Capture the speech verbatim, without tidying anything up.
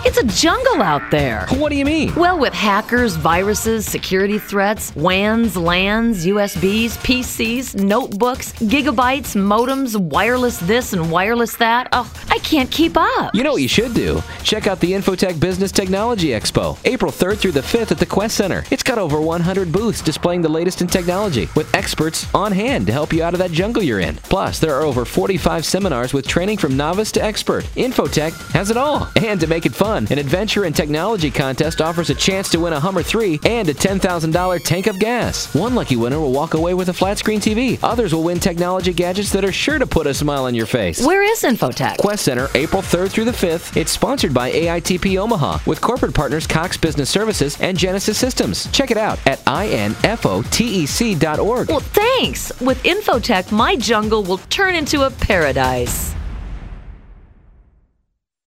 It's a jungle out there. What do you mean? Well, with hackers, viruses, security threats, W A Ns, LANs, U S Bs, P Cs, notebooks, gigabytes, modems, wireless this and wireless that. Oh, I can't keep up. You know what you should do? Check out the Infotech Business Technology Expo, April third through the fifth at the Quest Center. It's got over one hundred booths displaying the latest in technology, with experts on hand to help you out of that jungle you're in. Plus, there are over forty-five seminars with training from novice to expert. Infotech has it all. And to make it fun, an adventure and technology contest offers a chance to win a Hummer three and a ten thousand dollars tank of gas. One lucky winner will walk away with a flat screen T V. Others will win technology gadgets that are sure to put a smile on your face. Where is Infotech? Quest Center, April third through the fifth. It's sponsored by A I T P Omaha with corporate partners Cox Business Services and Genesis Systems. Check it out at infotech dot org. Well, thanks. With Infotech, my jungle will turn into a paradise.